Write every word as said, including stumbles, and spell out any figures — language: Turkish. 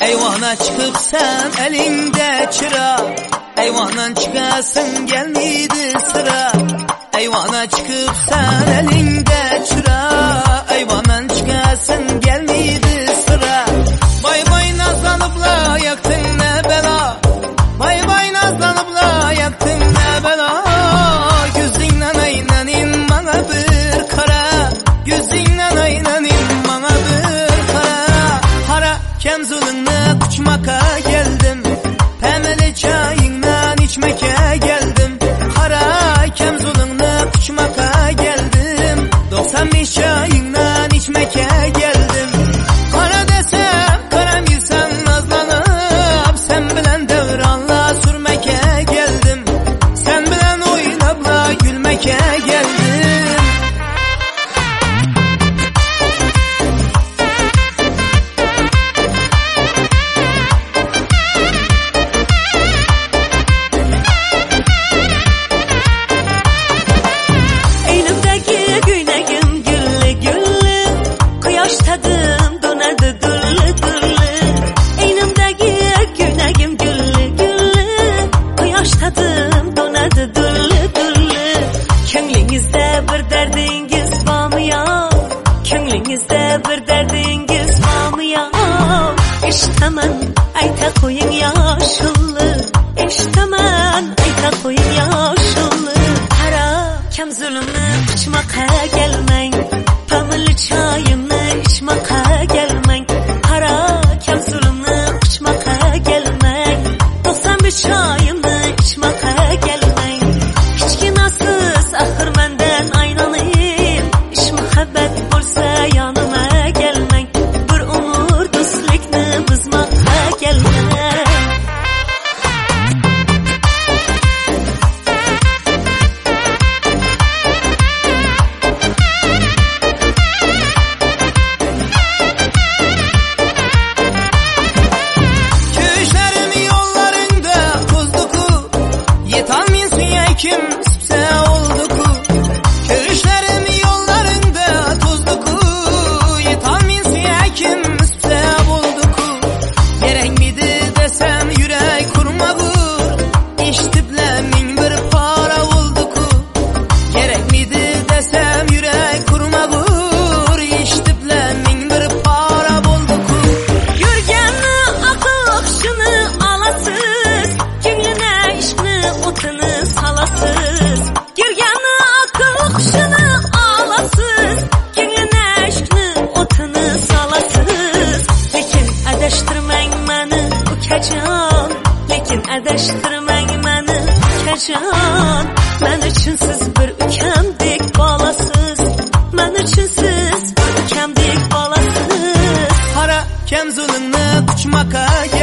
Eyvana çıkıp sen elinde çıra, eyvandan çıkasın gelmedi sıra. Eyvana çıkıp sen elinde çıra, eyvandan çıkasın gelmedi sıra. Bay bay nazlanıpla yaktın ne bela, bay bay nazlanıpla yaktın ne bela. Gözünden aynanin bana bir kara, gözünden aynanin bana bir kara. Hara kem zulünle uçmaka geldim, pemeli çayından içmeke geldim. Hara kem zulünle uçmaka geldim, doksan beş çayından içmeke geldim. Kara desem karamıysan nazlanıp, sen bilen devranla sürmeke geldim. Sen bilen oynapla gülmeke geldim. Tadım donadı güllü güllü, eynimdeki günahım güllü güllü. Quyosh tadım donadı güllü güllü. Ko'nglingizda bir dardingiz bormi yo'q? Ko'nglingizda bir dardingiz bormi yo'q? Eshitaman ayta qo'ying yoshulli, eshitaman ayta qo'ying yoshulli. Qara kam zulmni quchmoqqa kelmang, pamili choyimni içmaka gelmeng. Qara kam zulmni quchmoqqa gelmeng, doksan besh choyimni ichmoqqa gelmeng. Kichkinasiz axir mendan aynoning, ish muhabbat bo'lsa yonima gelmeng. Bir umr do'stlikni buzmoqqa gelmeng. Kim süpse oldu ku, görüşlerim yollarında tozdu ku. Yetalminsin ya kim süpse oldu ku. Gerek miydi desem yürek kurma vur, iştiplemin bir para oldu ku. Gerek miydi desem yürek kurma vur, iştiplemin bir para oldu ku. Yürgenni akıl akşını alasız, ko'nglina ishni o'tini salasız. Yürgenni akıl akşını alasız, ko'nglina ishni o'tini salasız. Lekin adashtirmang meni ukajon, lekin adashtirmang meni ukajon. Men uchun siz bir ukamdek bolasiz, men uchun siz bir ukamdek bolasiz. Qara kam zulmni quchmoqqa